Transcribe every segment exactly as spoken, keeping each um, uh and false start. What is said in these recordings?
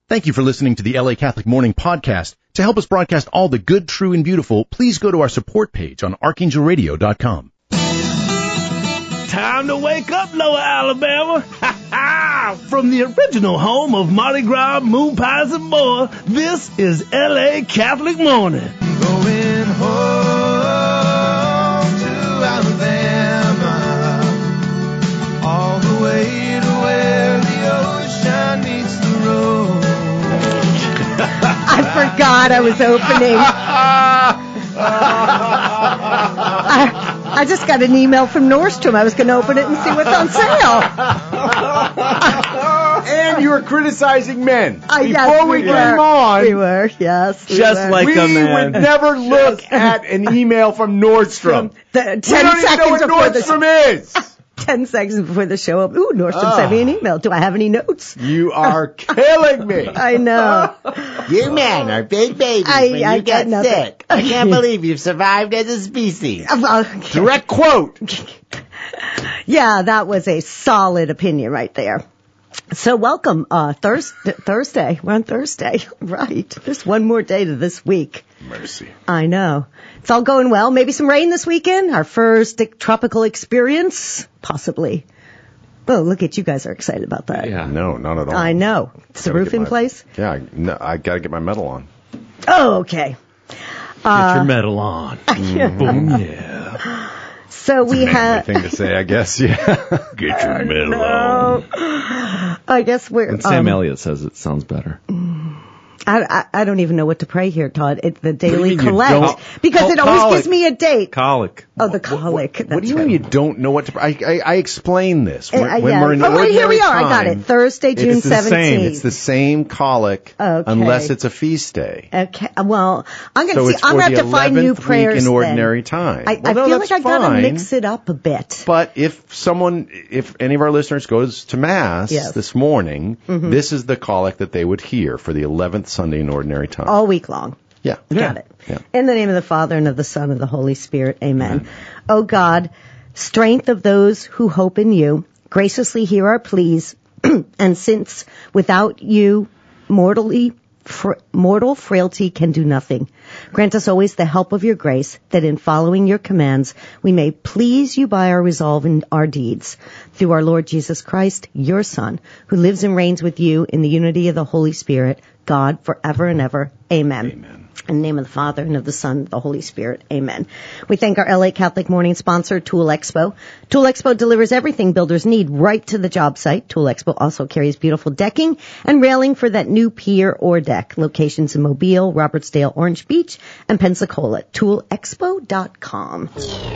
Thank you for listening to the L A Catholic Morning Podcast. To help us broadcast all the good, true, and beautiful, please go to our support page on archangel radio dot com. Time to wake up, Lower Alabama. Ha ha! From the original home of Mardi Gras, moon pies, and more, this is L A Catholic Morning. Going home to Alabama, all the way to where the ocean meets the road. I forgot I was opening. I, I just got an email from Nordstrom. I was going to open it and see what's on sale. And you were criticizing men. Uh, Before yes, we, we came were. on. We were, yes. We Just were. like we a man. would never look at an email from Nordstrom. The, We ten don't even know seconds what before the Nordstrom is. ten seconds before the show. Ooh, Nordstrom Ah. sent me an email. Do I have any notes? You are killing me. I know. You men are big babies I- when I you got get nothing. sick. I can't believe you've survived as a species. Well, Direct quote. yeah, that was a solid opinion right there. So welcome, uh, Thursday, Thursday. We're on Thursday. Right. There's one more day to this week. Mercy. I know. It's all going well. Maybe some rain this weekend. Our first tropical experience, possibly. Oh, look at you guys are excited about that. Yeah. No, not at all. I know. Is the Gotta roof get in my- place? Yeah, I, no, I got to get my medal on. Oh, okay. Get your medal on. Boom, yeah. So we Manly have. thing to say, I guess. Yeah. Get your medal on. I guess we're. And Sam um, Elliott says it sounds better. I, I, I don't even know what to pray here, Todd. It's the do you daily mean you collect don't? because Col- it always colic. gives me a date. Colic. Oh, the colic. What do you mean you don't know what to... I, I, I explain this. When, Uh, when yeah. we're in Oh, wait, here we ordinary are. I got time, it. Thursday, June it's the same. seventeenth. It's the same colic Okay. unless it's a feast day. Okay. Well, I'm going to So see. it's I'm for going to the have to find new eleventh week prayers in ordinary then. time. I, Well, I no, feel that's like I got to fine. mix it up a bit. But if someone, if any of our listeners goes to Mass Yes. this morning, this is the colic that they would hear for the eleventh Sunday in ordinary time. All week long. yeah. Got it. Yeah. In the name of the Father and of the Son and of the Holy Spirit. Amen. O God, strength of those who hope in you, graciously hear our pleas, and since without you mortally fr- mortal frailty can do nothing, grant us always the help of your grace, that in following your commands we may please you by our resolve and our deeds. Through our Lord Jesus Christ, your Son, who lives and reigns with you in the unity of the Holy Spirit, God, forever and ever. Amen. Amen. In the name of the Father, and of the Son, and of the Holy Spirit. Amen. We thank our L A Catholic Morning sponsor, Tool Expo. Tool Expo delivers everything builders need right to the job site. Tool Expo also carries beautiful decking and railing for that new pier or deck. Locations in Mobile, Robertsdale, Orange Beach, and Pensacola. tool expo dot com.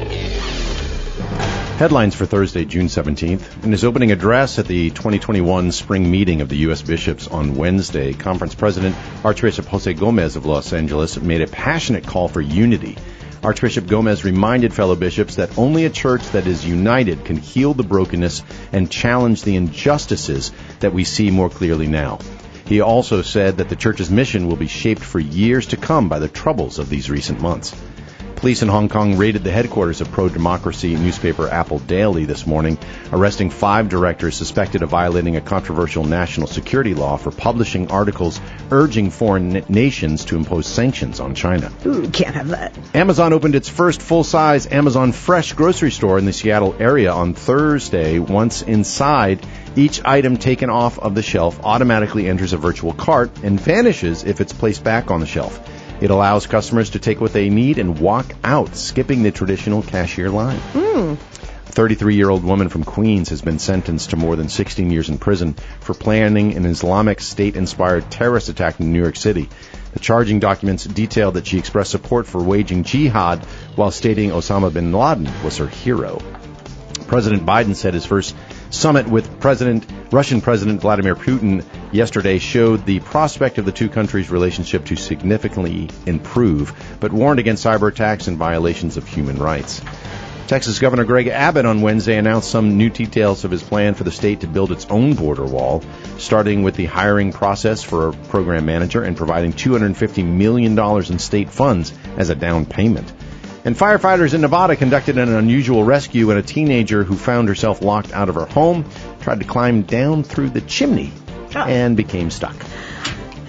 Headlines for Thursday, June seventeenth. In his opening address at the twenty twenty-one spring meeting of the U S bishops on Wednesday, Conference President Archbishop Jose Gomez of Los Angeles made a passionate call for unity. Archbishop Gomez reminded fellow bishops that only a church that is united can heal the brokenness and challenge the injustices that we see more clearly now. He also said that the church's mission will be shaped for years to come by the troubles of these recent months. Police in Hong Kong raided the headquarters of pro-democracy newspaper Apple Daily this morning, arresting five directors suspected of violating a controversial national security law for publishing articles urging foreign na- nations to impose sanctions on China. Ooh, can't have that. Amazon opened its first full-size Amazon Fresh grocery store in the Seattle area on Thursday. Once inside, each item taken off of the shelf automatically enters a virtual cart and vanishes if it's placed back on the shelf. It allows customers to take what they need and walk out, skipping the traditional cashier line. Mm. A thirty-three-year-old woman from Queens has been sentenced to more than sixteen years in prison for planning an Islamic State-inspired terrorist attack in New York City. The charging documents detail that she expressed support for waging jihad while stating Osama bin Laden was her hero. President Biden said his first summit with President Russian President Vladimir Putin yesterday showed the prospect of the two countries' relationship to significantly improve, but warned against cyber attacks and violations of human rights. Texas Governor Greg Abbott on Wednesday announced some new details of his plan for the state to build its own border wall, starting with the hiring process for a program manager and providing two hundred fifty million dollars in state funds as a down payment. And firefighters in Nevada conducted an unusual rescue when a teenager who found herself locked out of her home tried to climb down through the chimney and became stuck.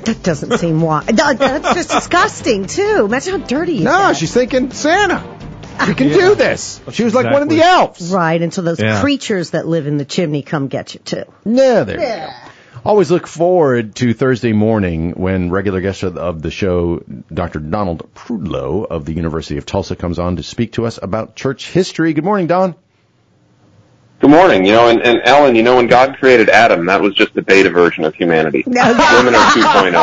That doesn't seem wise. That's just disgusting, too. Imagine how dirty you No, get. she's thinking Santa. She can Yeah. do this. She was like one of the Exactly. elves. Right, until those Yeah. creatures that live in the chimney come get you, too. Yeah, there you go. Always look forward to Thursday morning when regular guest of of the show, Doctor Donald Prudlow of the University of Tulsa, comes on to speak to us about church history. Good morning, Don. Good morning. You know, and, and Ellen, you know, when God created Adam, that was just the beta version of humanity. Women are two point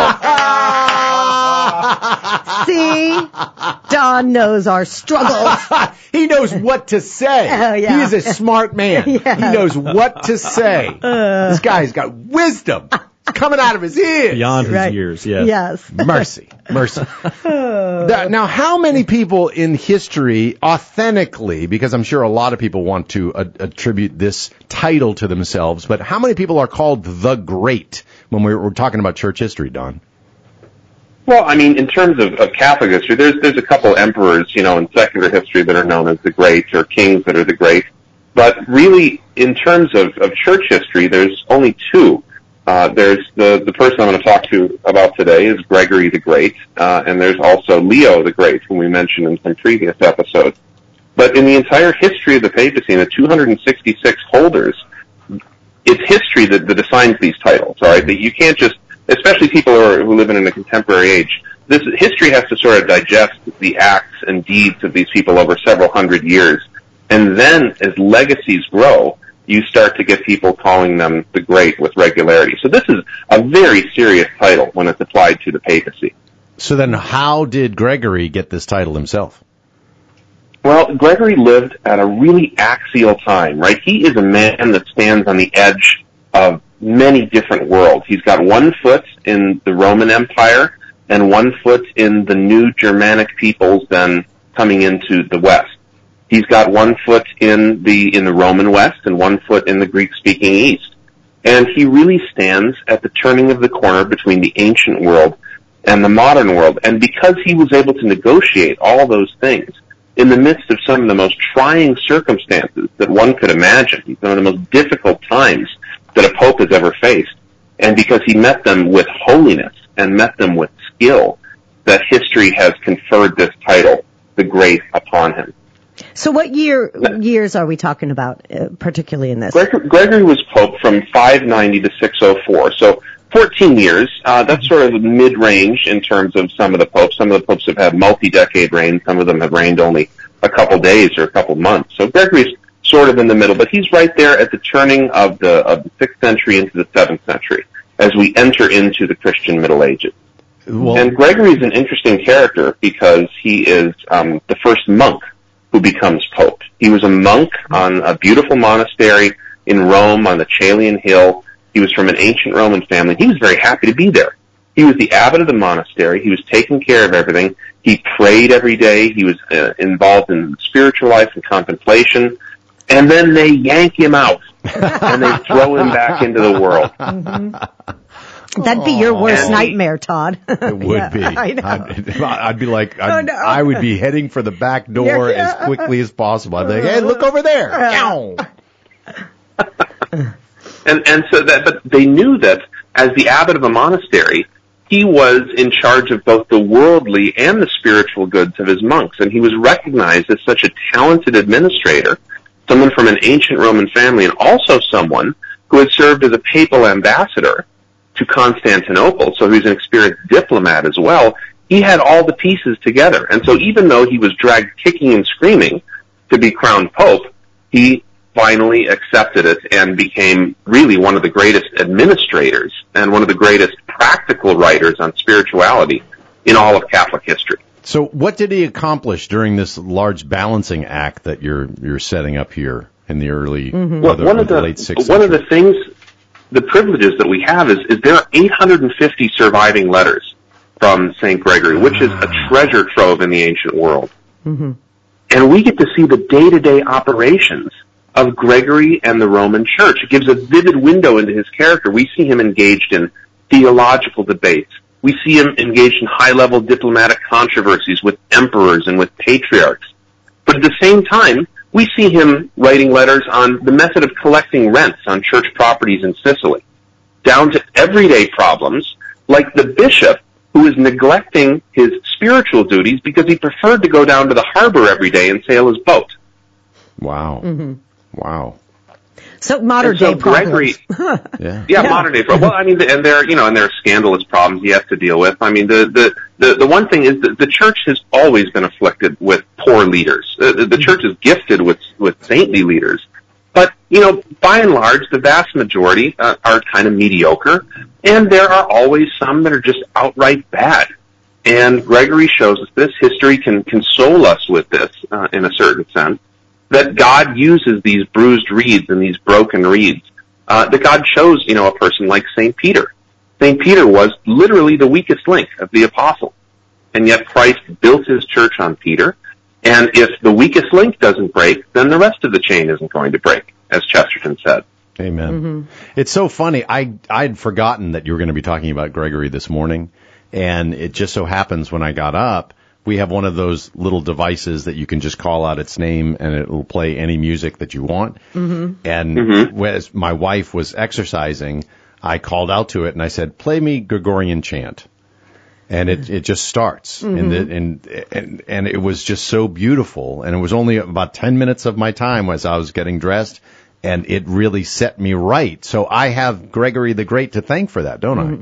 oh. See? Don knows our struggles. He knows what to say. Oh, yeah. He is a smart man. Yeah. He knows what to say. Uh. This guy's got wisdom. It's coming out of his ears. Beyond his Right. years, yes. Yes. Mercy. Mercy. That- now, how many people in history authentically, because I'm sure a lot of people want to a- attribute this title to themselves, but how many people are called the Great when we're, we're talking about church history, Don? Well, I mean, in terms of, of Catholic history, there's there's a couple emperors, you know, in secular history that are known as the Great, or kings that are the Great. But really, in terms of, of church history, there's only two. Uh, there's the, the person I'm going to talk to about today is Gregory the Great, uh, and there's also Leo the Great, whom we mentioned in some previous episodes. But in the entire history of the papacy, in the two hundred sixty-six holders, it's history that, that assigns these titles, all right? That you can't just, especially people who, are, who live in a contemporary age, this history has to sort of digest the acts and deeds of these people over several hundred years. And then, as legacies grow, you start to get people calling them the Great with regularity. So this is a very serious title when it's applied to the papacy. So then how did Gregory get this title himself? Well, Gregory lived at a really axial time, right? He is a man that stands on the edge of many different worlds. He's got one foot in the Roman Empire and one foot in the new Germanic peoples then coming into the West. He's got one foot in the in the Roman West and one foot in the Greek-speaking East. And he really stands at the turning of the corner between the ancient world and the modern world. And because he was able to negotiate all those things in the midst of some of the most trying circumstances that one could imagine, some of the most difficult times that a pope has ever faced, and because he met them with holiness and met them with skill, that history has conferred this title, the Great, upon him. So what year years are we talking about, uh, particularly in this? Gregory, Gregory was pope from five ninety to six oh four, so fourteen years. Uh, that's sort of mid-range in terms of some of the popes. Some of the popes have had multi-decade reigns. Some of them have reigned only a couple days or a couple months. So Gregory's sort of in the middle, but he's right there at the turning of the of the sixth century into the seventh century as we enter into the Christian Middle Ages. Well, And Gregory's an interesting character because he is um, the first monk who becomes pope. He was a monk on a beautiful monastery in Rome on the Caelian Hill. He was from an ancient Roman family. He was very happy to be there. He was the abbot of the monastery. He was taking care of everything. He prayed every day. He was uh, involved in spiritual life and contemplation. And then they yank him out and they throw him back into the world. Mm-hmm. That'd be your worst And- nightmare, Todd. it would Yeah, be. I know. I'd, I'd be like, I'd, Oh, no. I would be heading for the back door Yeah. as quickly as possible. I'd be like, hey, look over there. Ow. And and so that, but they knew that as the abbot of a monastery, he was in charge of both the worldly and the spiritual goods of his monks, and he was recognized as such a talented administrator, someone from an ancient Roman family, and also someone who had served as a papal ambassador to Constantinople, so he was an experienced diplomat as well. He had all the pieces together, and so even though he was dragged kicking and screaming to be crowned pope, he finally accepted it and became really one of the greatest administrators and one of the greatest practical writers on spirituality in all of Catholic history. So what did he accomplish during this large balancing act that you're you're setting up here in the early Mm-hmm. Well, or the, one or of the the late sixth one century? of the things, the privileges that we have is, is there are eight hundred fifty surviving letters from Saint Gregory, which is a treasure trove in the ancient world. Mm-hmm. And we get to see the day-to-day operations of Gregory and the Roman Church. It gives a vivid window into his character. We see him engaged in theological debates. We see him engaged in high-level diplomatic controversies with emperors and with patriarchs. But at the same time, we see him writing letters on the method of collecting rents on church properties in Sicily, down to everyday problems like the bishop who is neglecting his spiritual duties because he preferred to go down to the harbor every day and sail his boat. Wow. Mm-hmm. Wow. So modern And so day Gregory, problems. Yeah. yeah, Yeah. modern day problems. Well, I mean, and there, you know, and there are scandalous problems he has to deal with. I mean, the the the, the one thing is that the church has always been afflicted with poor leaders. Uh, the, the church is gifted with with saintly leaders, but you know, by and large, the vast majority uh, are kind of mediocre, and there are always some that are just outright bad. And Gregory shows us this. History can console us with this uh, in a certain sense, that God uses these bruised reeds and these broken reeds. Uh, that God chose, you know, a person like Saint Peter. Saint Peter was literally the weakest link of the apostles. And yet Christ built his church on Peter. And if the weakest link doesn't break, then the rest of the chain isn't going to break, as Chesterton said. Amen. Mm-hmm. It's so funny. I, I'd forgotten that you were going to be talking about Gregory this morning. And it just so happens when I got up, we have one of those little devices that you can just call out its name and it will play any music that you want. Mm-hmm. And Mm-hmm. as my wife was exercising, I called out to it and I said, play me Gregorian chant. And it, it just starts. Mm-hmm. And, the, and, and, and it was just so beautiful. And it was only about ten minutes of my time as I was getting dressed. And it really set me right. So I have Gregory the Great to thank for that, don't Mm-hmm. I?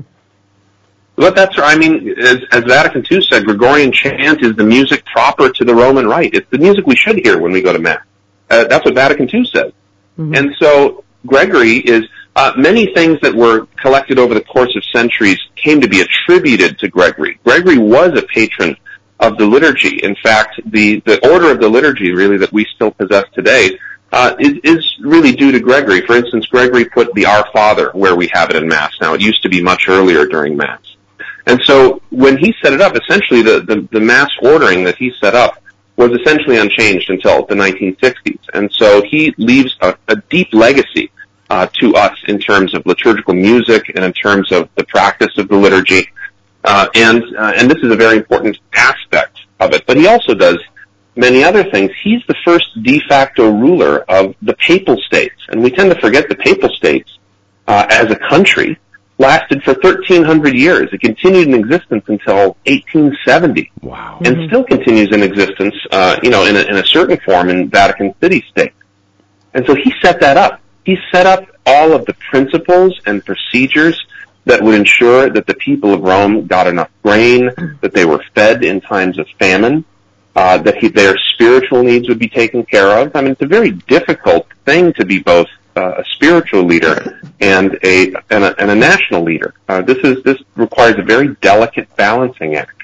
But that's, I mean, as, as Vatican two said, Gregorian chant is the music proper to the Roman Rite. It's the music we should hear when we go to Mass. Uh, that's what Vatican two says. Mm-hmm. And so Gregory is, uh, many things that were collected over the course of centuries came to be attributed to Gregory. Gregory was a patron of the liturgy. In fact, the, the order of the liturgy, really, that we still possess today, uh, is, is really due to Gregory. For instance, Gregory put the Our Father where we have it in Mass. Now, it used to be much earlier during Mass. And so when he set it up, essentially the, the, the Mass ordering that he set up was essentially unchanged until the nineteen sixties. And so he leaves a, a deep legacy uh, to us in terms of liturgical music and in terms of the practice of the liturgy. Uh, and uh, and this is a very important aspect of it. But he also does many other things. He's the first de facto ruler of the Papal States. And we tend to forget the Papal States uh, as a country lasted for thirteen hundred years. It continued in existence until eighteen seventy. Wow. And still continues in existence, uh, you know, in a, in a certain form in Vatican City State. And so he set that up. He set up all of the principles and procedures that would ensure that the people of Rome got enough grain, that they were fed in times of famine, uh, that he, their spiritual needs would be taken care of. I mean, it's a very difficult thing to be both Uh, a spiritual leader and a and a, and a national leader. Uh, this is this requires a very delicate balancing act.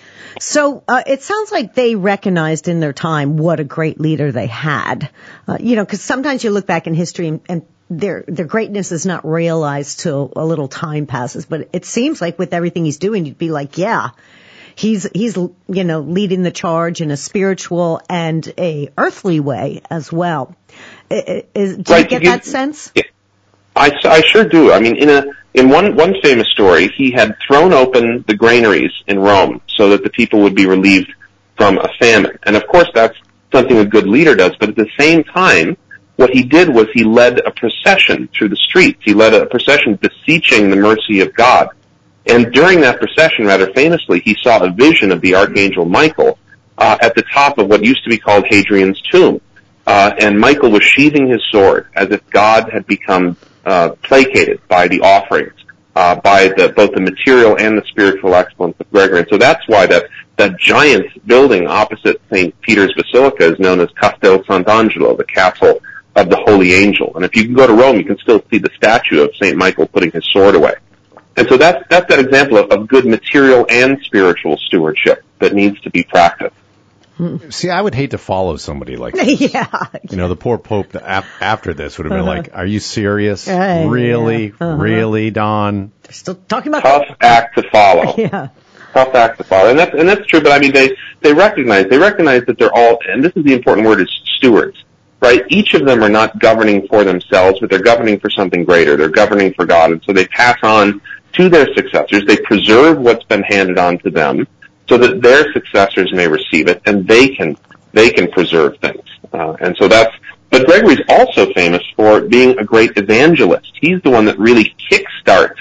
So uh, it sounds like they recognized in their time what a great leader they had. Uh, you know, because sometimes you look back in history and, and their their greatness is not realized till a little time passes. But it seems like with everything he's doing, you'd be like, yeah, he's he's you know leading the charge in a spiritual and a earthly way as well. Is, do right, you get you, that sense? Yeah, I, I sure do. I mean, in a in one one famous story, he had thrown open the granaries in Rome so that the people would be relieved from a famine. And of course, that's something a good leader does. But at the same time, what he did was he led a procession through the streets. He led a procession beseeching the mercy of God. And during that procession, rather famously, he saw a vision of the Archangel Michael uh, at the top of what used to be called Hadrian's tomb. Uh, and Michael was sheathing his sword as if God had become uh, placated by the offerings, uh, by the, both the material and the spiritual excellence of Gregory. And so that's why that, that giant building opposite Saint Peter's Basilica is known as Castel Sant'Angelo, the Castle of the Holy Angel. And if you can go to Rome, you can still see the statue of Saint Michael putting his sword away. And so that's, that's that example of, of good material and spiritual stewardship that needs to be practiced. See, I would hate to follow somebody like this. Yeah. You know, the poor Pope ap- after this would have been Uh-huh. like, are you serious? Uh, really? yeah. Uh-huh. Really, Don? They're still talking about Tough act to follow. Yeah. Tough act to follow. And that's, and that's true, but I mean, they, they recognize, they recognize that they're all, and this is the important word, is stewards, right? Each of them are not governing for themselves, but they're governing for something greater. They're governing for God. And so they pass on to their successors. They preserve what's been handed on to them, so that their successors may receive it, and they can they can preserve things. Uh, and so that's. But Gregory's also famous for being a great evangelist. He's the one that really kickstarts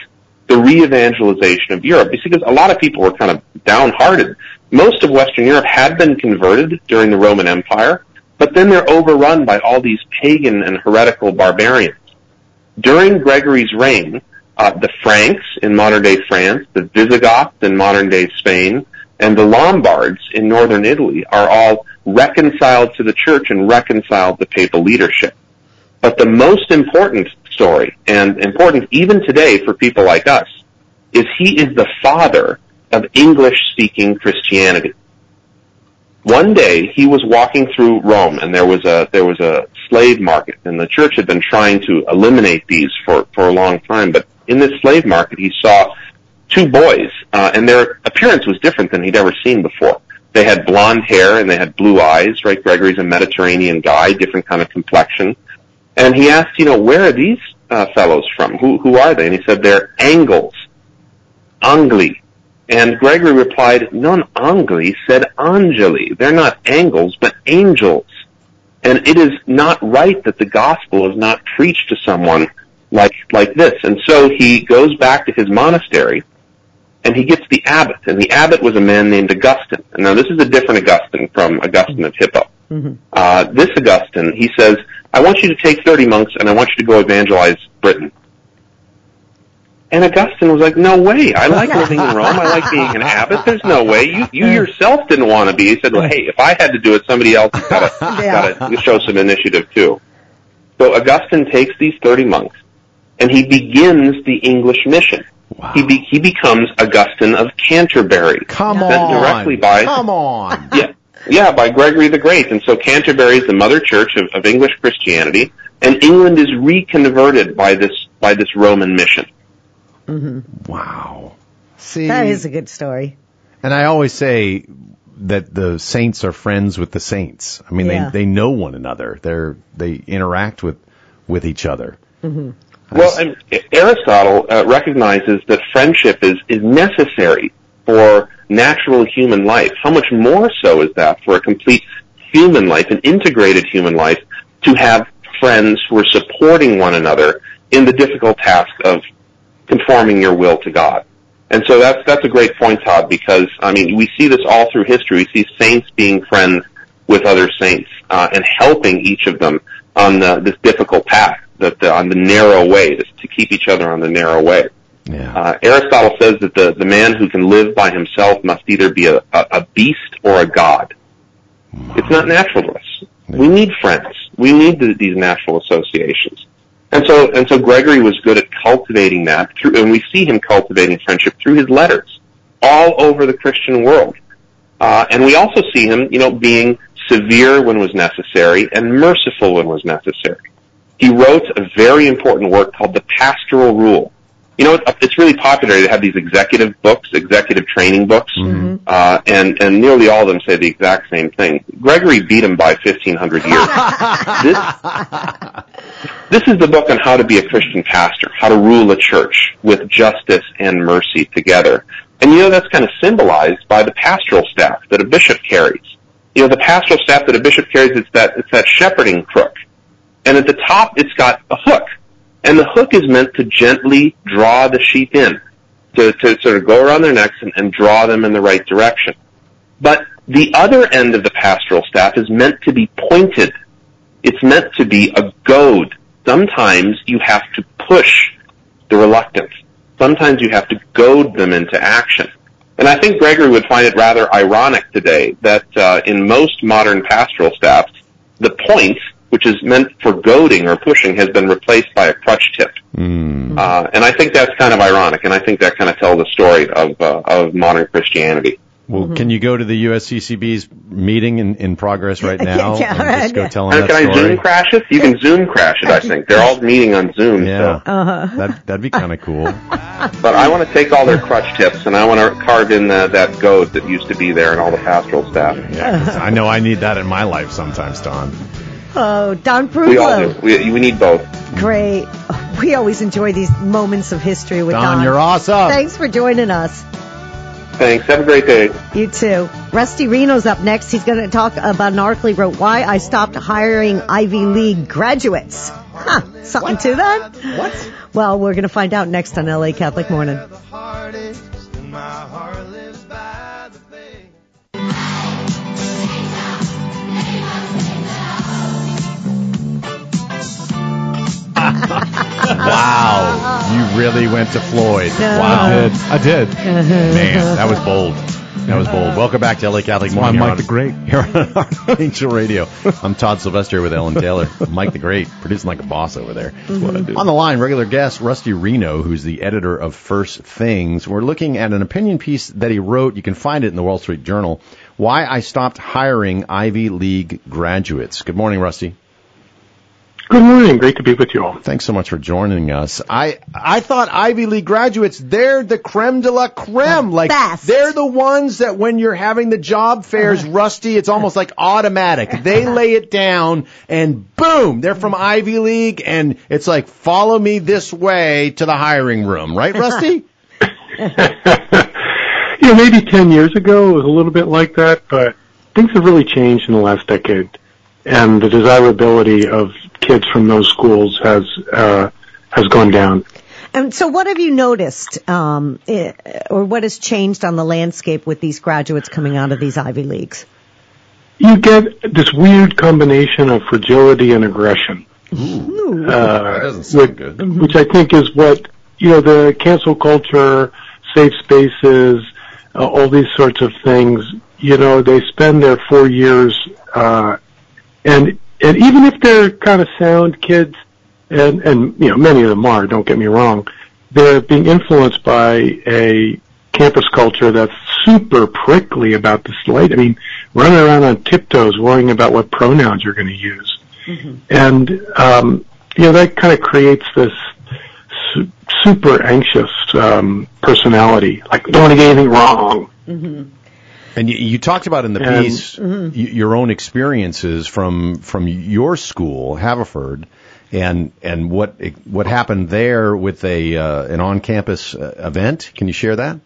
the re-evangelization of Europe, because a lot of people were kind of downhearted. Most of Western Europe had been converted during the Roman Empire, but then they're overrun by all these pagan and heretical barbarians. During Gregory's reign, uh, the Franks in modern-day France, the Visigoths in modern-day Spain, and the Lombards in northern Italy are all reconciled to the church and reconciled to papal leadership. But the most important story, and important even today for people like us, is he is the father of English-speaking Christianity. One day he was walking through Rome, and there was a there was a slave market, and the church had been trying to eliminate these for for a long time. But in this slave market, he saw two boys, uh, and their appearance was different than he'd ever seen before. They had blonde hair and they had blue eyes. Right, Gregory's a Mediterranean guy, different kind of complexion. And he asked, you know, where are these uh, fellows from? Who who are they? And he said, they're Angles, Angli. And Gregory replied, non Angli, said Angeli. They're not angles, but angels. And it is not right that the gospel is not preached to someone like like this. And so he goes back to his monastery, and he gets the abbot. And the abbot was a man named Augustine. And now this is a different Augustine from Augustine of Hippo. Mm-hmm. Uh, this Augustine, he says, I want you to take thirty monks, and I want you to go evangelize Britain. And Augustine was like, no way. I like living in Rome. I like being an abbot. There's no way. You you yourself didn't want to be. He said, well, hey, if I had to do it, somebody else has got to yeah. got to show some initiative too. So Augustine takes these thirty monks, and he begins the English mission. Wow. He be, he becomes Augustine of Canterbury. Come on. Directly by, Come on. Yeah, yeah, by Gregory the Great. And so Canterbury is the mother church of, of English Christianity, and England is reconverted by this by this Roman mission. Mm-hmm. Wow. See, that is a good story. And I always say that the saints are friends with the saints. I mean, yeah. they, they know one another. They're, they interact with, with each other. Mm-hmm. Well, and Aristotle uh, recognizes that friendship is, is necessary for natural human life. How much more so is that for a complete human life, an integrated human life, to have friends who are supporting one another in the difficult task of conforming your will to God. And so that's that's a great point, Todd, because, I mean, we see this all through history. We see saints being friends with other saints uh, and helping each of them on the, this difficult path, that the, on the narrow way, to, to keep each other on the narrow way. Yeah. Uh, Aristotle says that the, the man who can live by himself must either be a, a, a beast or a god. Wow. It's not natural to us. Yeah. We need friends. We need the, these natural associations. And so, and so Gregory was good at cultivating that through, and we see him cultivating friendship through his letters all over the Christian world. Uh, and we also see him, you know, being severe when was necessary and merciful when was necessary. He wrote a very important work called the Pastoral Rule. You know, it's really popular to have these executive books, executive training books, mm-hmm. uh, and, and nearly all of them say the exact same thing. Gregory beat him by fifteen hundred years. this, this is the book on how to be a Christian pastor, how to rule a church with justice and mercy together. And you know, that's kind of symbolized by the pastoral staff that a bishop carries. You know, the pastoral staff that a bishop carries, it's that, it's that shepherding crook. And at the top, it's got a hook. And the hook is meant to gently draw the sheep in, to, to sort of go around their necks and, and draw them in the right direction. But the other end of the pastoral staff is meant to be pointed. It's meant to be a goad. Sometimes you have to push the reluctant. Sometimes you have to goad them into action. And I think Gregory would find it rather ironic today that uh, in most modern pastoral staffs, the point, which is meant for goading or pushing, has been replaced by a crutch tip. Mm. Uh, and I think that's kind of ironic, and I think that kind of tells the story of uh, of modern Christianity. Well, mm-hmm. Can you go to the U S C C B's meeting in, in progress right now yeah, and right. just go tell them and that can story? I Zoom crash it? You can Zoom crash it, I think. They're all meeting on Zoom. Yeah, so. uh-huh. that, that'd be kind of cool. But I want to take all their crutch tips, and I want to carve in the, that goad that used to be there in all the pastoral staff. Yeah, 'cause I know I need that in my life sometimes, Don. Oh, Don Pruglo. We all do. We, we need both. Great. We always enjoy these moments of history with Don. Don, you're awesome. Thanks for joining us. Thanks. Have a great day. You too. Rusty Reno's up next. He's going to talk about an article he wrote, Why I Stopped Hiring Ivy League Graduates. Huh, something to that? What? Well, we're going to find out next on L A Catholic Morning. Wow, you really went to Floyd. No. Wow. I did. I did. Man, that was bold. That was bold. Welcome back to L A Catholic Morning. I'm Here Mike on- the Great. Here on Archangel Radio. I'm Todd Sylvester with Ellen Taylor. Mike the Great, producing like a boss over there. That's what I do. On the line, regular guest Rusty Reno, who's the editor of First Things. We're looking at an opinion piece that he wrote. You can find it in the Wall Street Journal. Why I Stopped Hiring Ivy League Graduates. Good morning, Rusty. Good morning. Great to be with you all. Thanks so much for joining us. I I thought Ivy League graduates, they're the creme de la creme. The like best. They're the ones that when you're having the job fairs, Rusty, it's almost like automatic. They lay it down and boom, they're from Ivy League and it's like follow me this way to the hiring room, right, Rusty? Yeah, maybe ten years ago it was a little bit like that, but things have really changed in the last decade. And the desirability of kids from those schools has uh, has gone down. And so what have you noticed, um, eh, or what has changed on the landscape with these graduates coming out of these Ivy Leagues? You get this weird combination of fragility and aggression, Ooh. uh, That doesn't sound which, good. which I think is what, you know, the cancel culture, safe spaces, uh, all these sorts of things, you know, they spend their four years, uh, and and even if they're kind of sound kids, and, and, you know, many of them are, don't get me wrong, they're being influenced by a campus culture that's super prickly about the slate. I mean, running around on tiptoes worrying about what pronouns you're going to use. Mm-hmm. And, um, you know, that kind of creates this su- super anxious um, personality, like, don't want to get anything wrong. Mm-hmm. And you, you talked about in the And- piece y- your own experiences from from your school, Haverford, and and what what happened there with a uh, an on-campus uh, event. Can you share that?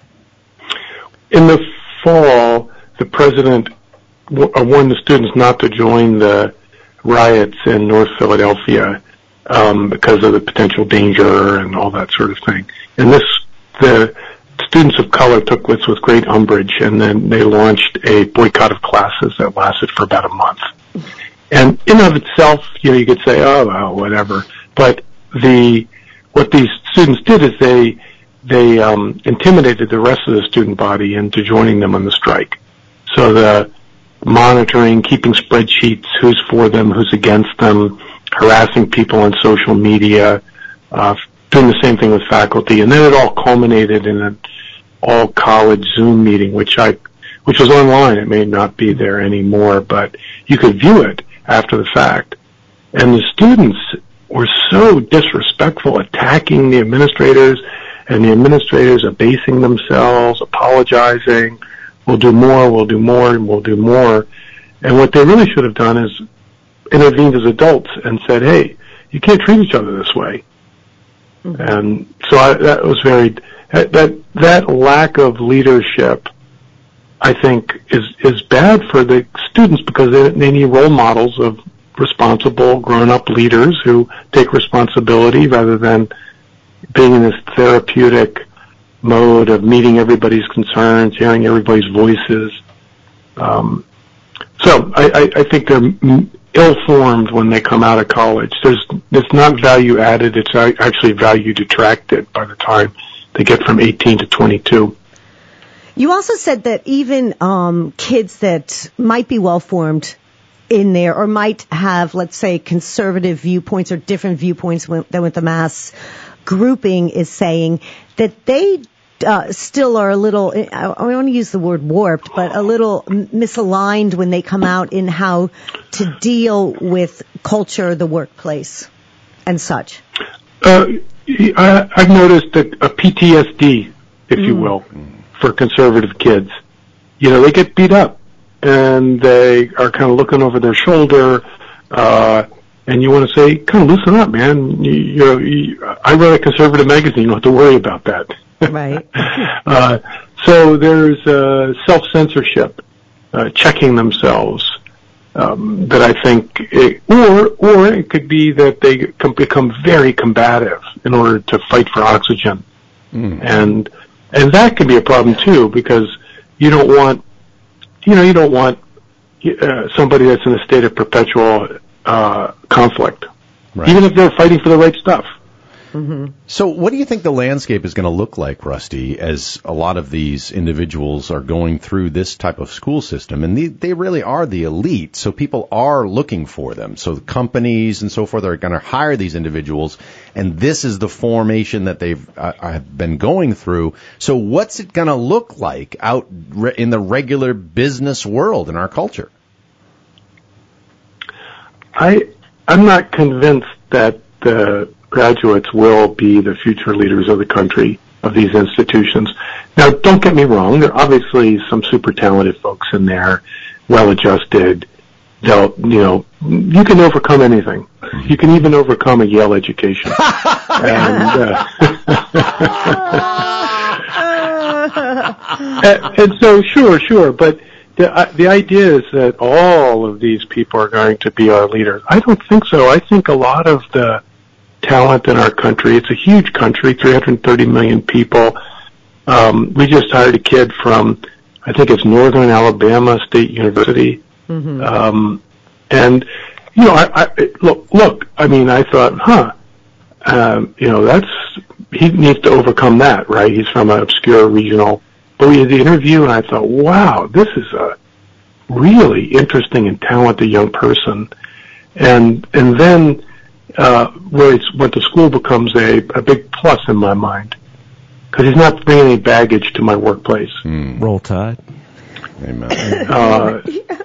In the fall, the president w- uh, warned the students not to join the riots in North Philadelphia um, because of the potential danger and all that sort of thing. And this, the students of color took this with great umbrage, and then they launched a boycott of classes that lasted for about a month. And in of itself, you know, you could say, oh, well, whatever. But the what these students did is they they um, intimidated the rest of the student body into joining them on the strike. So the monitoring, keeping spreadsheets, who's for them, who's against them, harassing people on social media, uh, doing the same thing with faculty, and then it all culminated in an all-college Zoom meeting, which I, which was online. It may not be there anymore, but you could view it after the fact. And the students were so disrespectful, attacking the administrators, and the administrators abasing themselves, apologizing, we'll do more, we'll do more, and we'll do more. And what they really should have done is intervened as adults and said, hey, you can't treat each other this way. Mm-hmm. And so I, that was very, that, that lack of leadership, I think, is, is bad for the students because they, they need role models of responsible, grown-up leaders who take responsibility rather than being in this therapeutic mode of meeting everybody's concerns, hearing everybody's voices. Um, so I, I, I think they're ill-formed when they come out of college. There's, it's not value added, it's actually value detracted by the time they get from eighteen to twenty-two. You also said that even um, kids that might be well-formed in there or might have, let's say, conservative viewpoints or different viewpoints than what the mass grouping is saying, that they uh, still are a little, I don't want to use the word warped, but a little misaligned when they come out in how to deal with culture, the workplace, and such. Uh, I, I've noticed a, a P T S D, if mm. you will, for conservative kids. You know, they get beat up, and they are kind of looking over their shoulder, uh, and you want to say, kind of listen up, man. You, you know, you, I run a conservative magazine. You don't have to worry about that. Right. uh, so there's uh, self-censorship, uh, checking themselves. um, that I think, it, or or it could be that they com- become very combative in order to fight for oxygen, mm. and and that can be a problem too, because you don't want, you know, you don't want uh, somebody that's in a state of perpetual uh, conflict, right. even if they're fighting for the right stuff. Mm-hmm. So what do you think the landscape is going to look like, Rusty, as a lot of these individuals are going through this type of school system? And they, they really are the elite, so people are looking for them. So the companies and so forth are going to hire these individuals, and this is the formation that they've uh, have been going through. So what's it going to look like out re- in the regular business world in our culture? I, I'm not convinced that the graduates will be the future leaders of the country, of these institutions. Now, don't get me wrong. There are obviously some super talented folks in there, well-adjusted. They'll, you know, you can overcome anything. You can even overcome a Yale education. and, uh, and, and so, sure, sure, but the, uh, the idea is that all of these people are going to be our leaders. I don't think so. I think a lot of the talent in our country. It's a huge country, three hundred thirty million people. Um, we just hired a kid from, I think it's Northern Alabama State University. Mm-hmm. Um, and, you know, I, I, look, look, I mean, I thought, huh, um, you know, that's, he needs to overcome that, right? He's from an obscure regional, but we had the interview and I thought, wow, this is a really interesting and talented young person. And, and then, Uh, where he went to school becomes a, a big plus in my mind, because he's not bringing any baggage to my workplace. Mm. Roll Tide. Amen. Uh,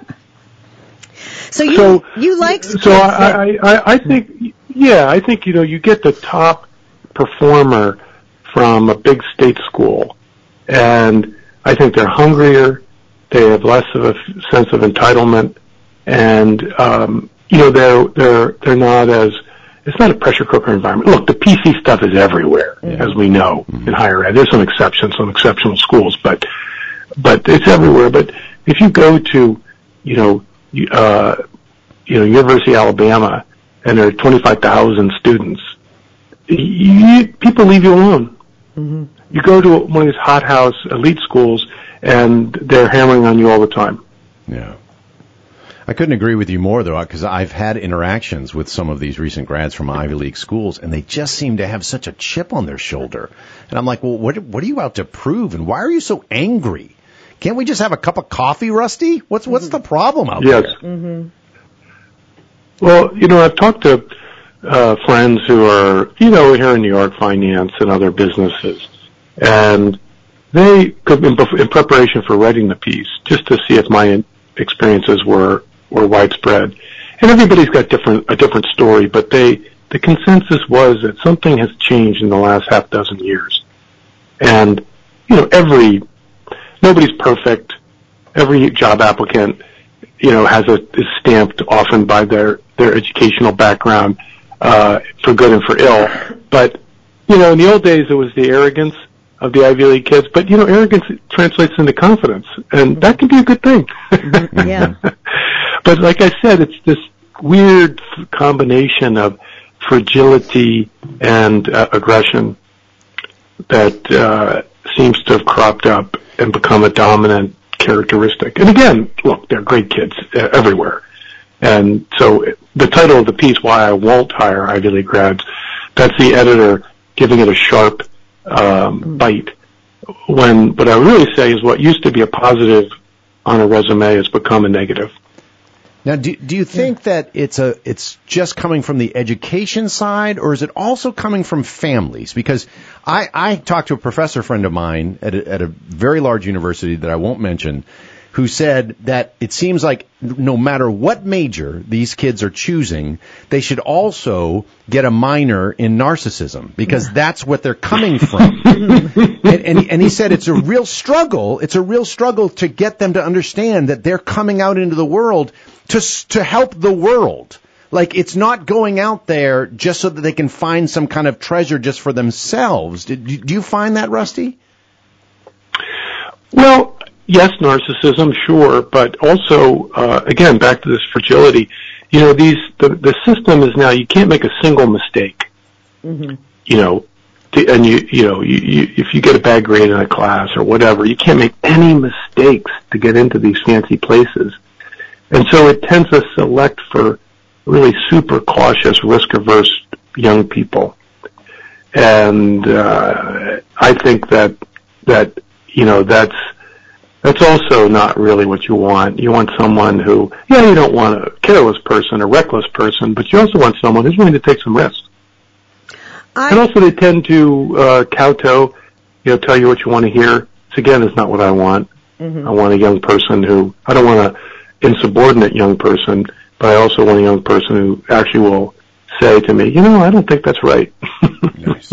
so you so, you like so I, I I think yeah I think you know you get the top performer from a big state school, and I think they're hungrier, they have less of a sense of entitlement, and um, you know they're they're they're not as It's not a pressure cooker environment. Look, the P C stuff is everywhere, mm-hmm. as we know, mm-hmm. in higher ed. There's some exceptions, some exceptional schools, but but it's everywhere. But if you go to, you know, uh, you know, University of Alabama, and there are twenty-five thousand students, you, people leave you alone. Mm-hmm. You go to one of these hothouse elite schools, and they're hammering on you all the time. Yeah. I couldn't agree with you more, though, because I've had interactions with some of these recent grads from Ivy League schools, and they just seem to have such a chip on their shoulder. And I'm like, well, what, what are you out to prove, and why are you so angry? Can't we just have a cup of coffee, Rusty? What's what's the problem out yes. there? Mm-hmm. Well, you know, I've talked to uh, friends who are, you know, here in New York, finance and other businesses, and they, in, in preparation for writing the piece, just to see if my experiences were were widespread, and everybody's got different a different story, but they the consensus was that something has changed in the last half dozen years, and you know every nobody's perfect. Every job applicant, you know, has a is stamped often by their their educational background, uh, for good and for ill. But you know, in the old days, it was the arrogance of the Ivy League kids, but you know, arrogance translates into confidence, and that can be a good thing. Yeah. But like I said, it's this weird combination of fragility and uh, aggression that uh, seems to have cropped up and become a dominant characteristic. And again, look, they're great kids uh, everywhere. And so the title of the piece, Why I Won't Hire Ivy League Grads, that's the editor giving it a sharp um, bite. When what I really say is what used to be a positive on a resume has become a negative. Now, do, do you think that it's a it's just coming from the education side, or is it also coming from families? Because I, I talked to a professor friend of mine at a, at a very large university that I won't mention, who said that it seems like no matter what major these kids are choosing, they should also get a minor in narcissism, because that's what they're coming from. and, and, and he said it's a real struggle. It's a real struggle to get them to understand that they're coming out into the world to to help the world. Like, it's not going out there just so that they can find some kind of treasure just for themselves. Do, do you find that, Rusty? Well, yes, narcissism, sure, but also, uh, again, back to this fragility. You know, these the the system is now, you can't make a single mistake. Mm-hmm. You know, to, and you you know, you, you if you get a bad grade in a class or whatever, you can't make any mistakes to get into these fancy places, and so it tends to select for really super cautious, risk-averse young people, and uh, I think that that you know that's. That's also not really what you want. You want someone who, yeah, you don't want a careless person, a reckless person, but you also want someone who's willing to take some risks. I, and also they tend to uh, kowtow, you know, tell you what you want to hear. Which again is not what I want. Mm-hmm. I want a young person who, I don't want an insubordinate young person, but I also want a young person who actually will say to me, you know, I don't think that's right. Nice.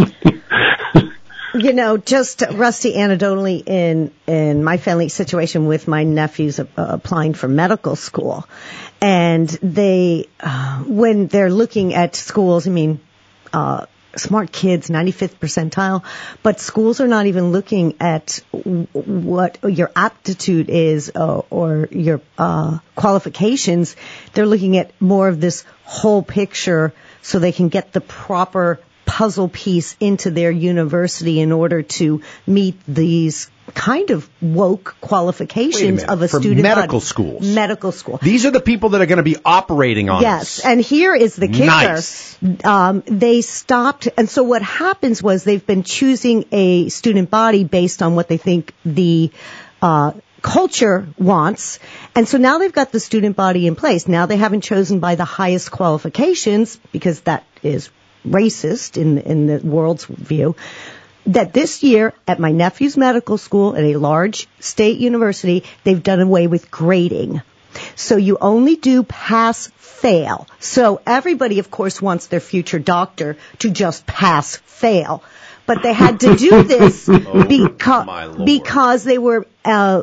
You know, just Rusty, anecdotally, in in my family situation with my nephews uh, applying for medical school, and they, uh, when they're looking at schools, I mean, uh, smart kids, ninety-fifth percentile, but schools are not even looking at w- what your aptitude is uh, or your uh, qualifications. They're looking at more of this whole picture so they can get the proper puzzle piece into their university in order to meet these kind of woke qualifications a of a For student medical body. schools. Medical school. These are the people that are going to be operating on Yes, this. and here is the kicker. Nice. Um, they stopped, and so what happens was they've been choosing a student body based on what they think the uh culture wants, and so now they've got the student body in place. Now they haven't chosen by the highest qualifications, because that is racist in in the world's view. That this year at my nephew's medical school at a large state university, they've done away with grading. So you only do pass fail. So everybody, of course, wants their future doctor to just pass fail. But they had to do this oh, because because they were uh,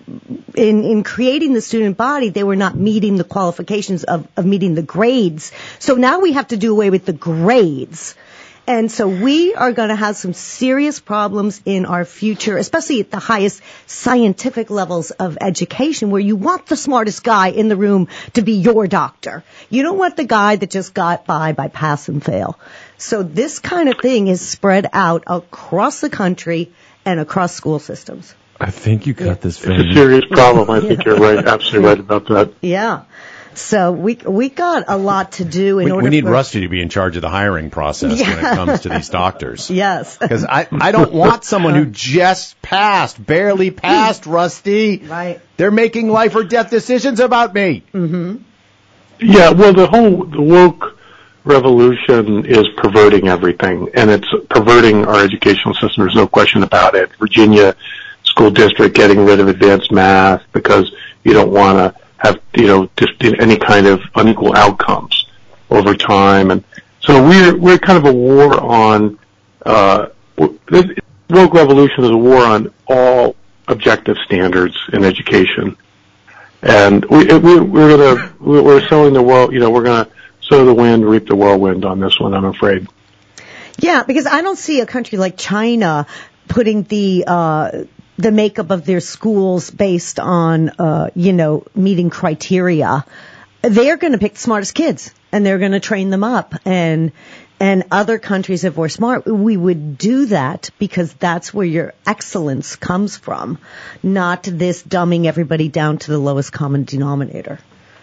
in in creating the student body, they were not meeting the qualifications of, of meeting the grades. So now we have to do away with the grades. And so we are going to have some serious problems in our future, especially at the highest scientific levels of education, where you want the smartest guy in the room to be your doctor. You don't want the guy that just got by by pass and fail. So this kind of thing is spread out across the country and across school systems. I think you got yeah. this, It's a serious problem. I think you're right, absolutely right about that. Yeah. So we we got a lot to do in we, order. We need for, Rusty to be in charge of the hiring process yeah. when it comes to these doctors. Yes. Because I, I don't want someone who just passed, barely passed, Rusty. Right. They're making life or death decisions about me. Mm-hmm. Yeah, well, the whole the woke revolution is perverting everything, and it's perverting our educational system. There's no question about it. Virginia school district getting rid of advanced math because you don't want to have, you know, just any kind of unequal outcomes over time. And so we're, we're kind of a war on, uh, this woke revolution is a war on all objective standards in education. And we, we, we're gonna, we're sowing the world, you know, we're gonna sow the wind, reap the whirlwind on this one, I'm afraid. Yeah, because I don't see a country like China putting the, uh, the makeup of their schools based on, uh, you know, meeting criteria. They're going to pick the smartest kids, and they're going to train them up. And and other countries, if we're smart, we would do that because that's where your excellence comes from, not this dumbing everybody down to the lowest common denominator.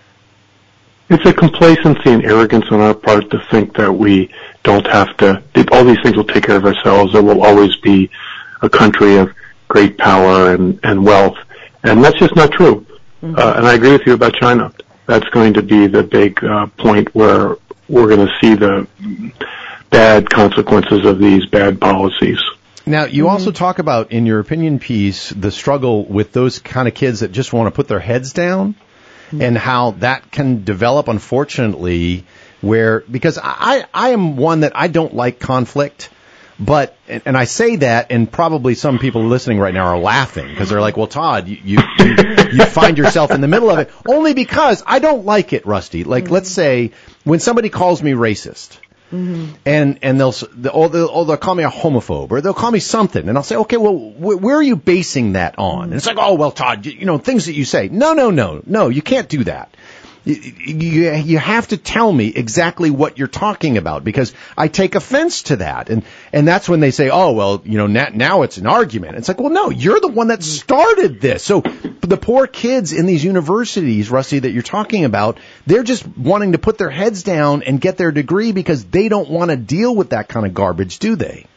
It's a complacency and arrogance on our part to think that we don't have to, all these things will take care of ourselves. There will always be a country of great power and, and wealth. And that's just not true. Mm-hmm. Uh, and I agree with you about China. That's going to be the big uh, point where we're going to see the bad consequences of these bad policies. Now, you Mm-hmm. also talk about, in your opinion piece, the struggle with those kind of kids that just want to put their heads down, mm-hmm. and how that can develop, unfortunately, where, because I, I am one that I don't like conflict. But, and I say that, and probably some people listening right now are laughing because they're like, well, Todd, you, you, you, you find yourself in the middle of it. Only because I don't like it, Rusty. Like, mm-hmm. let's say when somebody calls me racist, Mm-hmm. And and they'll, or they'll or they'll call me a homophobe, or they'll call me something, and I'll say, okay, well, wh- where are you basing that on? And it's like, oh, well, Todd, you, you know, things that you say. No, no, no, no, you can't do that. You, you, you have to tell me exactly what you're talking about, because I take offense to that. And, and that's when they say, oh, well, you know, now, now it's an argument. It's like, well, no, you're the one that started this. So the poor kids in these universities, Rusty, that you're talking about, they're just wanting to put their heads down and get their degree because they don't want to deal with that kind of garbage, do they?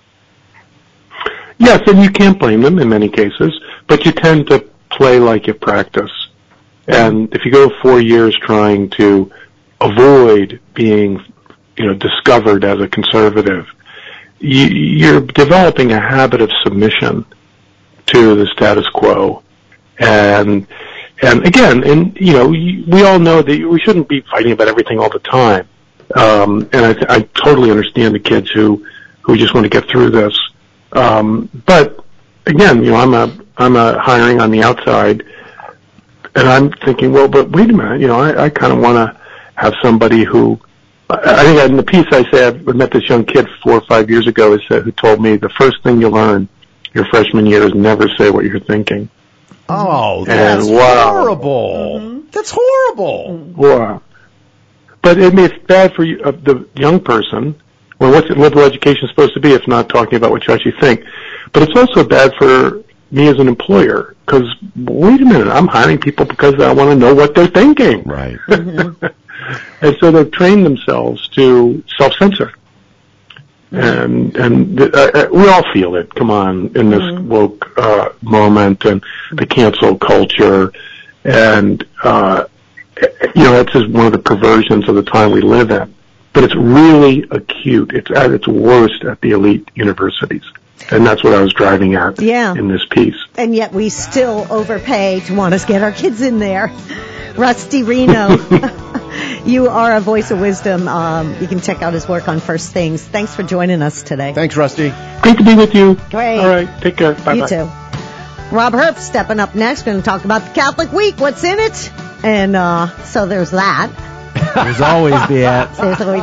Yes, and you can't blame them in many cases, but you tend to play like you practice. And if you go four years trying to avoid being, you know, discovered as a conservative, you, you're developing a habit of submission to the status quo. And, and again, and, you know, we all know that we shouldn't be fighting about everything all the time. Um, and I, I totally understand the kids who, who just want to get through this. Um, but again, you know, I'm a, I'm a hiring on the outside. And I'm thinking, well, but wait a minute, you know, I, I kind of want to have somebody who, I think in the piece I said, I met this young kid four or five years ago who, who told me the first thing you learn your freshman year is never say what you're thinking. Oh, that's and, wow. horrible. Mm-hmm. That's horrible. Wow. But I mean, it's bad for you, uh, the young person. Well, what's liberal education supposed to be if not talking about what you actually think? But it's also bad for me as an employer, because wait a minute, I'm hiring people because I want to know what they're thinking. Right. Mm-hmm. And so they've trained themselves to self-censor. Mm-hmm. And and th- uh, we all feel it, come on, in this mm-hmm. woke uh, moment and the cancel culture. And, uh, you know, that's just one of the perversions of the time we live in. But it's really acute. It's at its worst at the elite universities. And that's what I was driving at yeah. in this piece. And yet we still overpay to want us to get our kids in there. Rusty Reno, you are a voice of wisdom. Um, you can check out his work on First Things. Thanks for joining us today. Thanks, Rusty. Great to be with you. Great. All right. Take care. Bye-bye. You too. Rob Herp stepping up next. Going to talk about the Catholic Week. What's in it? And uh, so there's that. There's always that. There's always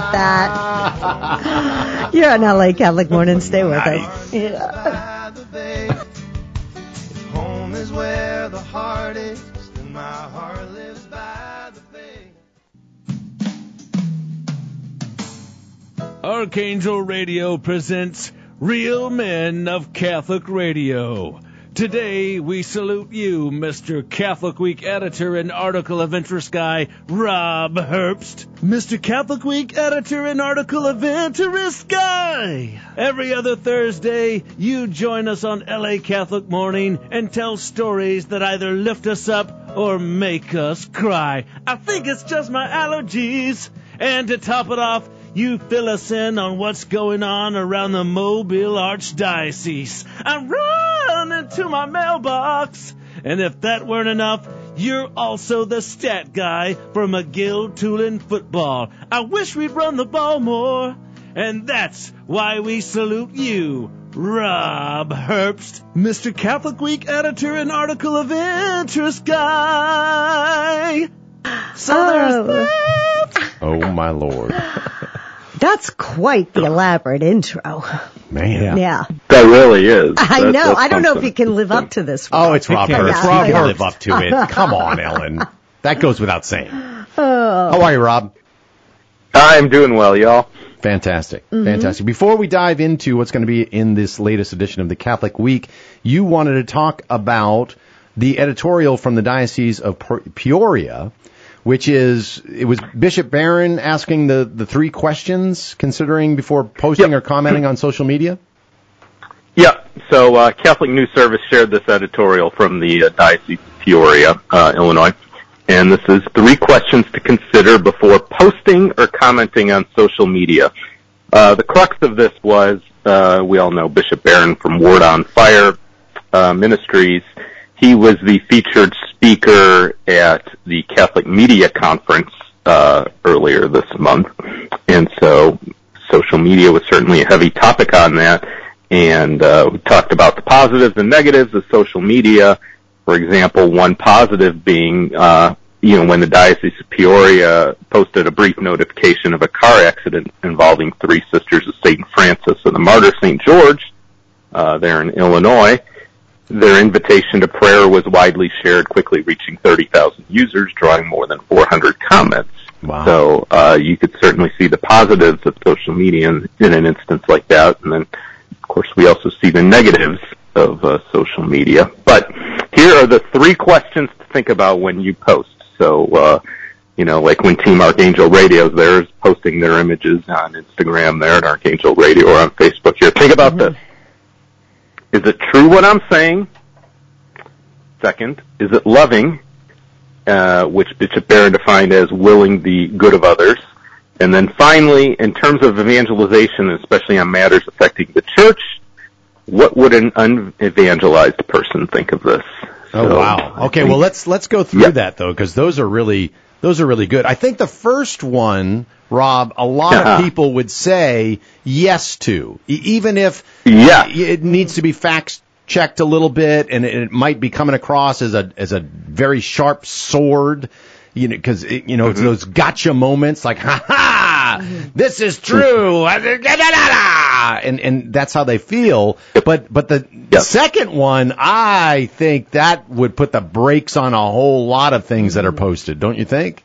that. You're on L A Catholic Morning. Stay with us. Yeah. Home is where the heart is, and my heart lives by the faith. Archangel Radio presents Real Men of Catholic Radio. Today, we salute you, Mister Catholic Week editor and article of interest guy, Rob Herbst. Mister Catholic Week editor and article of interest guy. Every other Thursday, you join us on L A Catholic Morning and tell stories that either lift us up or make us cry. I think it's just my allergies. And to top it off, you fill us in on what's going on around the Mobile Archdiocese. I run into my mailbox, and if that weren't enough, you're also the stat guy for McGill-Tulane football. I wish we'd run the ball more, and that's why we salute you, Rob Herbst, Mister Catholic Week editor and article of interest guy. So oh. there's that. Oh, my Lord. That's quite the elaborate intro. Man. Yeah. That really is. I That's, know. that's I don't know if something. you can live up to this. Oh, it's Rob Yeah, Herbst. it's He Rob can Herbst. live up to it. Come on, Ellen. That goes without saying. Oh. How are you, Rob? I'm doing well, y'all. Fantastic. Mm-hmm. Fantastic. Before we dive into what's going to be in this latest edition of the Catholic Week, you wanted to talk about the editorial from the Diocese of Peoria, which is, it was Bishop Barron asking the, the three questions, considering before posting yep. or commenting on social media? Yeah, so uh, Catholic News Service shared this editorial from the uh, Diocese of Peoria, uh, Illinois, and this is three questions to consider before posting or commenting on social media. Uh, the crux of this was, uh, we all know Bishop Barron from Word on Fire uh, Ministries. He was the featured speaker at the Catholic Media Conference uh, earlier this month, and so social media was certainly a heavy topic on that, and uh, we talked about the positives and negatives of social media. For example, one positive being uh, you know, when the Diocese of Peoria posted a brief notification of a car accident involving three sisters of Saint Francis and the martyr Saint George, uh, there in Illinois, their invitation to prayer was widely shared, quickly reaching thirty thousand users, drawing more than four hundred comments. Wow. So uh, you could certainly see the positives of social media in, in an instance like that. And then, of course, we also see the negatives of uh, social media. But here are the three questions to think about when you post. So, uh, you know, like when Team Archangel Radio is there, is posting their images on Instagram there at Archangel Radio or on Facebook here. Think about mm-hmm. this. Is it true what I'm saying? Second, is it loving, uh, which Bishop Barron defined as willing the good of others? And then finally, in terms of evangelization, especially on matters affecting the church, what would an unevangelized person think of this? Oh, so, wow. Okay, well, let's let's go through yeah. that, though, because those are really those are really good. I think the first one, Rob, a lot uh-huh. of people would say yes to, e- even if yeah. it needs to be fact checked a little bit, and it, it might be coming across as a as a very sharp sword, you know, because you know mm-hmm. it's those gotcha moments, like ha ha, mm-hmm. this is true, and and that's how they feel. But but the yep. second one, I think that would put the brakes on a whole lot of things that are posted, don't you think?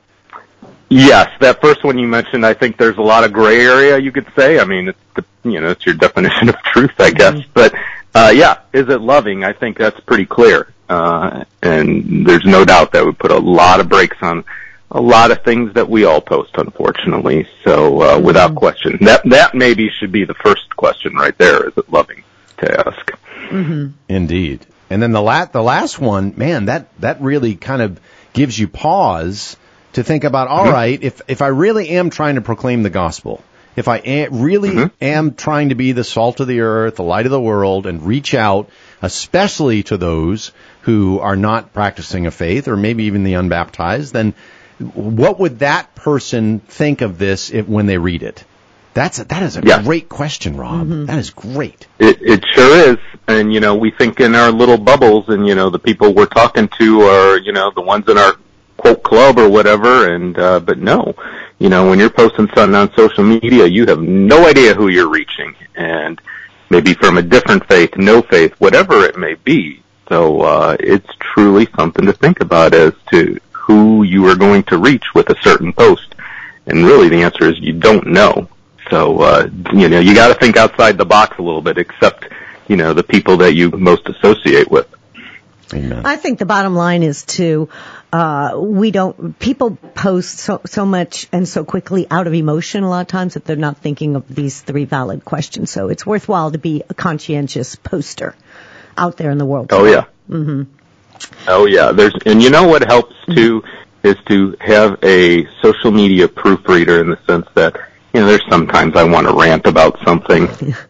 Yes, that first one you mentioned, I think there's a lot of gray area, you could say. I mean, it's the, you know, it's your definition of truth, I guess. Mm-hmm. But, uh, yeah, is it loving? I think that's pretty clear. Uh, and there's no doubt that would put a lot of brakes on a lot of things that we all post, unfortunately. So, uh, mm-hmm. without question. That, that maybe should be the first question right there. Is it loving to ask? Mm-hmm. Indeed. And then the la- the last one, man, that, that really kind of gives you pause to think about, all mm-hmm. right, if, if I really am trying to proclaim the gospel, if I am, really mm-hmm. am trying to be the salt of the earth, the light of the world, and reach out, especially to those who are not practicing a faith, or maybe even the unbaptized, then what would that person think of this if, when they read it? That's a, that is a yeah. great question, Rob. Mm-hmm. That is great. It, it sure is. And, you know, we think in our little bubbles, and, you know, the people we're talking to are, you know, the ones in our quote club or whatever, and uh but no, you know, when you're posting something on social media, you have no idea who you're reaching, and maybe from a different faith, no faith, whatever it may be. So uh it's truly something to think about as to who you are going to reach with a certain post. And really the answer is you don't know. So uh you know, you got to think outside the box a little bit, except, you know, the people that you most associate with. Amen. I think the bottom line is to, uh, we don't, people post so, so much and so quickly out of emotion a lot of times that they're not thinking of these three valid questions. So it's worthwhile to be a conscientious poster out there in the world. Oh, yeah. Mm-hmm. Oh, yeah. There's, and you know what helps too is to have a social media proofreader, in the sense that, you know, there's sometimes I want to rant about something.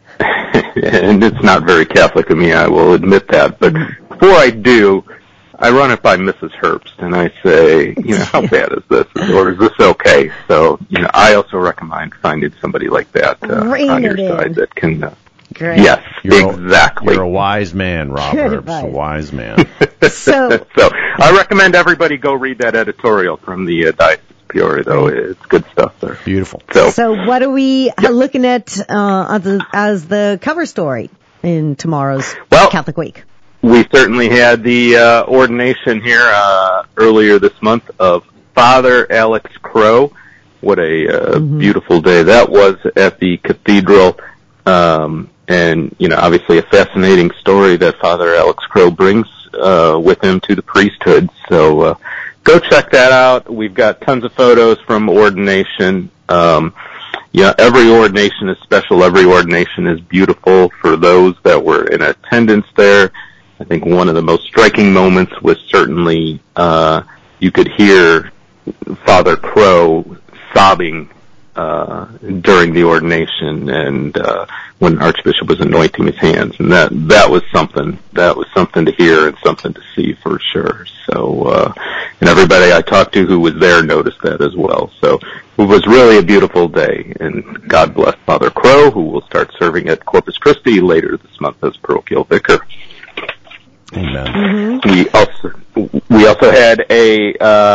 And it's not very Catholic of me, I will admit that. But before I do, I run it by Missus Herbst, and I say, you know, how bad is this? Or is this okay? So, you know, I also recommend finding somebody like that uh, on your side that can... Uh, Great. Yes, you're exactly. A, you're a wise man, Rob Good Herbst, a wise man. so, so, I recommend everybody go read that editorial from the uh, Diocese of Peoria, though. It's good stuff there. Beautiful. So, so what are we yep. looking at uh, as, the, as the cover story in tomorrow's well, Catholic Week? We certainly had the uh, ordination here uh, earlier this month of Father Alex Crow. What a uh, mm-hmm. beautiful day that was at the cathedral. Um, and, you know, obviously a fascinating story that Father Alex Crow brings uh, with him to the priesthood. So uh, go check that out. We've got tons of photos from ordination. Um, yeah, every ordination is special. Every ordination is beautiful for those that were in attendance there. I think one of the most striking moments was certainly uh, you could hear Father Crow sobbing uh during the ordination, and uh when Archbishop was anointing his hands, and that that was something that was something to hear and something to see for sure. So uh and everybody I talked to who was there noticed that as well. So it was really a beautiful day, and God bless Father Crow, who will start serving at Corpus Christi later this month as parochial vicar. Amen. Mm-hmm. We also we also had a uh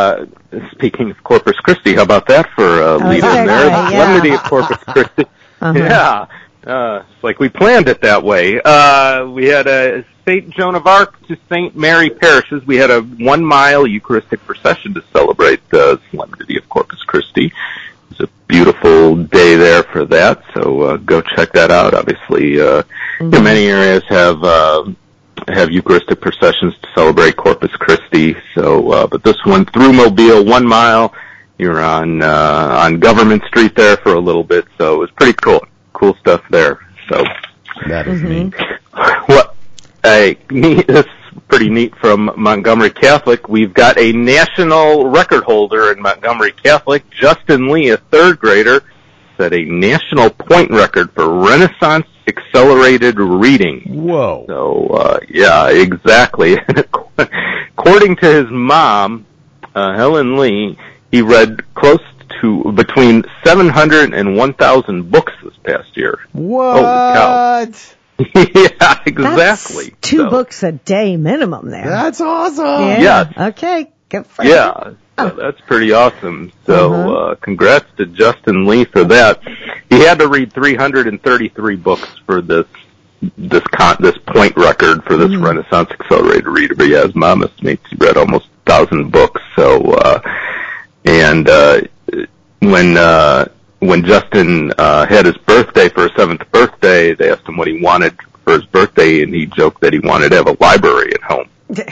speaking of Corpus Christi, how about that for a lead in there? The solemnity of Corpus Christi. Uh-huh. Yeah. Uh, it's like we planned it that way. Uh, we had a Saint Joan of Arc to Saint Mary parishes. We had a one-mile Eucharistic procession to celebrate the solemnity of Corpus Christi. It was a beautiful day there for that, so uh, go check that out. Obviously, uh, mm-hmm. you know, many areas have uh, have Eucharistic processions to celebrate Corpus Christi. So, uh, but this one through Mobile, one mile. You're on uh, on Government Street there for a little bit, so it was pretty cool. Cool stuff there. So that is mm-hmm. neat. What? Hey, neat. This is pretty neat from Montgomery Catholic. We've got a national record holder in Montgomery Catholic. Justin Lee, a third grader, set a national point record for Renaissance accelerated reading. Whoa. So, uh, yeah, exactly. According to his mom, uh, Helen Lee, he read close to between seven hundred and one thousand books this past year. What? Holy cow. Yeah, exactly. That's two so, books a day minimum there. That's awesome. Yeah. Yes. Okay. Good for yeah. you. So that's pretty awesome. So, uh-huh. uh, congrats to Justin Lee for that. He had to read three hundred thirty-three books for this, this con, this point record for this mm-hmm. Renaissance accelerated reader. But yeah, his mom estimates he read almost a thousand books. So, uh, and, uh, when, uh, when Justin, uh, had his birthday for his seventh birthday, they asked him what he wanted for his birthday, and he joked that he wanted to have a library at home.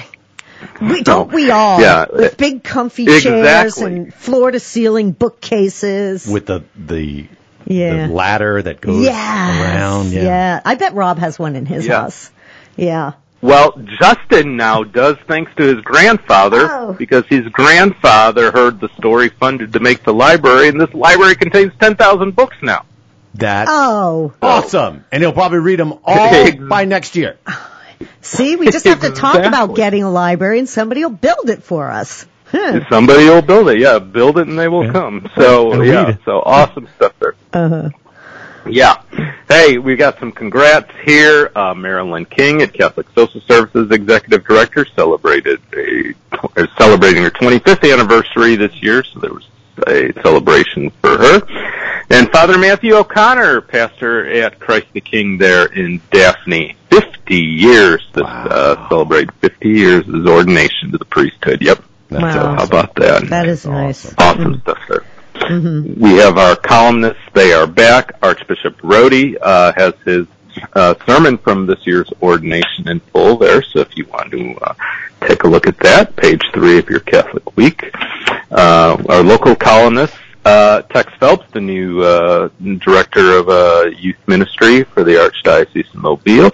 We, don't we all? Yeah. With big comfy exactly. chairs and floor-to-ceiling bookcases. With the, the, yeah. the ladder that goes yes. around. Yeah. yeah. I bet Rob has one in his yeah. house. Yeah. Well, Justin now does thanks to his grandfather, oh. because his grandfather heard the story funded to make the library, and this library contains ten thousand books now. That's oh. awesome. And he'll probably read them all by next year. See, we just have to talk exactly. about getting a library, and somebody will build it for us. Huh. Somebody will build it, yeah. Build it and they will yeah. come. So, yeah, so awesome stuff there. Uh-huh. Yeah. Hey, we got some congrats here. Uh, Marilyn King at Catholic Social Services Executive Director celebrated a, is celebrating her twenty-fifth anniversary this year, so there was a celebration for her. And Father Matthew O'Connor, pastor at Christ the King there in Daphne. fifty years, this, wow. uh, celebrate fifty years of his ordination to the priesthood. Yep. Wow. So how about that? That is nice. Awesome, awesome mm-hmm. stuff there. Mm-hmm. We have our columnists. They are back. Archbishop Rodi uh, has his uh, sermon from this year's ordination in full there. So if you want to uh, take a look at that, page three of your Catholic Week. Uh, our local columnists, uh, Tex Phelps, the new uh, director of uh, youth ministry for the Archdiocese of Mobile.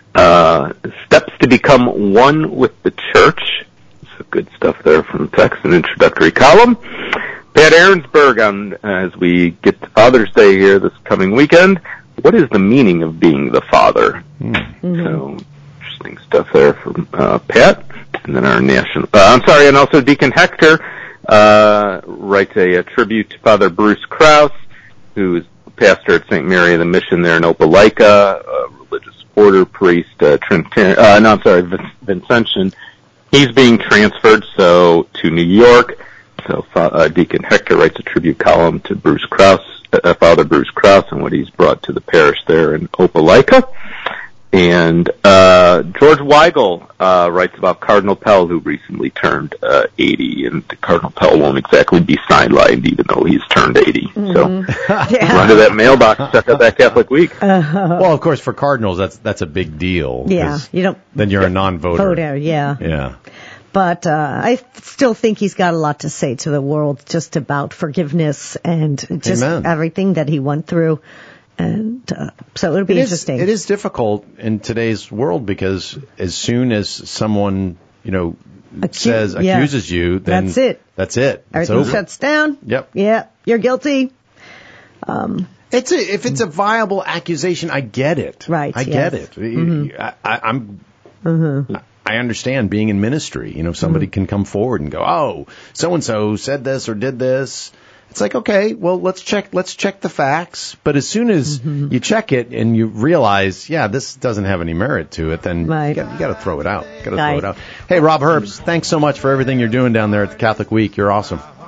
Uh, steps to become one with the church. So good stuff there from Tex, an introductory column. Pat Aaronsberg, on, as we get to Father's Day here this coming weekend, what is the meaning of being the father? Mm-hmm. So, interesting stuff there from uh, Pat. And then our national, uh, I'm sorry, and also Deacon Hector uh, writes a, a tribute to Father Bruce Krause, who's pastor at Saint Mary of the Mission there in Opelika, a religious order priest, uh, Trinitarian, uh, no, I'm sorry, Vincentian. He's being transferred, so, to New York. So uh, Deacon Hector writes a tribute column to Bruce Krause, uh, Father Bruce Krause, and what he's brought to the parish there in Opelika. And uh, George Weigel uh, writes about Cardinal Pell, who recently turned uh, eighty, and Cardinal Pell won't exactly be sidelined, even though he's turned eighty. Mm-hmm. So yeah. Run to that mailbox, check out that Catholic Week. Uh-huh. Well, of course, for cardinals, that's that's a big deal. Yeah, you don't. Then you're a non-voter. Voter, yeah. Yeah. But uh, I still think he's got a lot to say to the world just about forgiveness and just Amen. Everything that he went through. And uh, so it'll be it interesting. Is, it is difficult in today's world because as soon as someone, you know, Acu- says, yeah. accuses you, then that's it. That's it. Everything it's over. shuts down. Yep. Yeah, you're guilty. Um, it's a, if it's a viable accusation, I get it. Right. I yes. get it. Mm-hmm. I, I, I'm. Mm-hmm. I understand being in ministry. You know, somebody mm-hmm. can come forward and go, "Oh, so and so said this or did this." It's like, okay, well, let's check. Let's check the facts. But as soon as mm-hmm. you check it and you realize, yeah, this doesn't have any merit to it, then right. you got to throw it out. Got to right. throw it out. Hey, Rob Herbst, thanks so much for everything you're doing down there at the Catholic Week. You're awesome.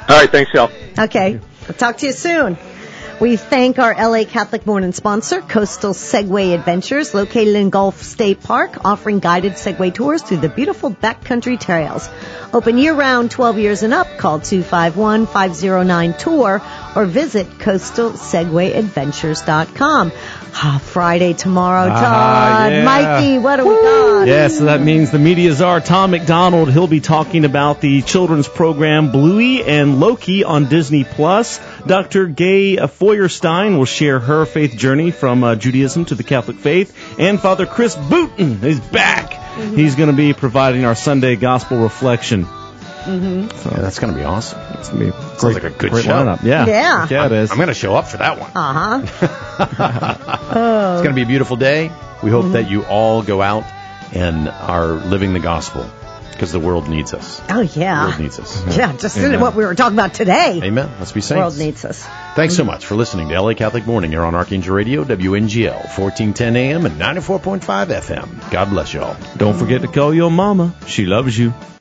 All right, thanks, y'all. Okay. I'll talk to you soon. We thank our L A Catholic Morning sponsor, Coastal Segway Adventures, located in Gulf State Park, offering guided Segway tours through the beautiful backcountry trails. Open year-round, twelve years and up. Call two five one, five zero nine, tour or visit coastal segway adventures dot com. Ah, Friday tomorrow, Todd. Ah, yeah. Mikey, what do we got? Yeah, so that means the media czar, Tom McDonald, he'll be talking about the children's program Bluey and Loki on Disney Plus. Doctor Gay Feuerstein will share her faith journey from uh, Judaism to the Catholic faith. And Father Chris Booten is back. Mm-hmm. He's going to be providing our Sunday gospel reflection. Mm-hmm. So yeah, that's going to be awesome. It's going to be Sounds great, like a good great show. lineup. Yeah. Yeah. Yeah, it is. I'm going to show up for that one. Uh-huh. oh. It's going to be a beautiful day. We hope mm-hmm. that you all go out and are living the gospel because the world needs us. Oh, yeah. The world needs us. Yeah, just Amen. What we were talking about today. Amen. Let's be saints. The world needs us. Thanks so much for listening to L A Catholic Morning here on Archangel Radio, W N G L, fourteen ten A M and ninety-four point five F M. God bless you all. Don't forget to call your mama. She loves you.